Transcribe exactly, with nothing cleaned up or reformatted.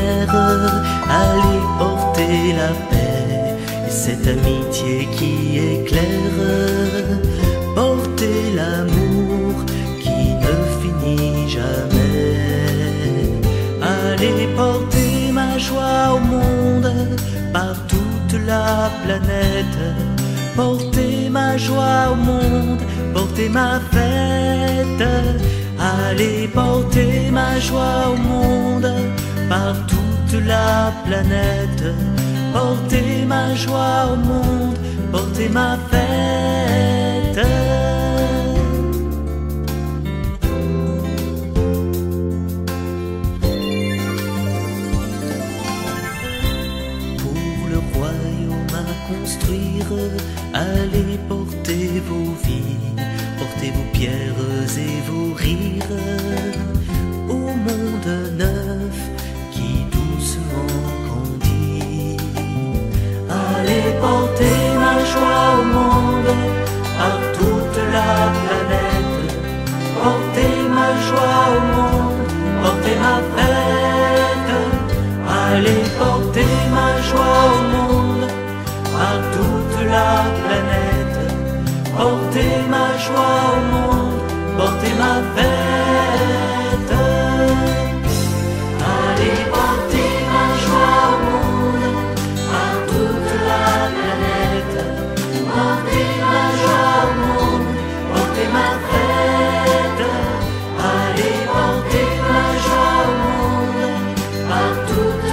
lumière, allez porter la paix et cette amitié qui éclaire, porter l'amour qui ne finit jamais. Allez porter ma joie au monde par toute la planète, porter ma joie au monde, porter ma fête. Allez porter ma joie au monde par toute la planète, porter ma joie au monde, porter ma fête. Pour le royaume à construire, allez porter vos vies, portez vos pierres et vos rires au monde neuf qui doucement grandit. Allez porter ma joie au monde par toute la planète, portez ma joie au monde, portez ma fête. Allez porter ma joie au monde par toute la planète, portez ma joie au monde, portez ma fête. Allez porter ma joie au monde par toute la planète, portez ma joie au monde, portez ma fête. Allez porter ma joie au monde par toute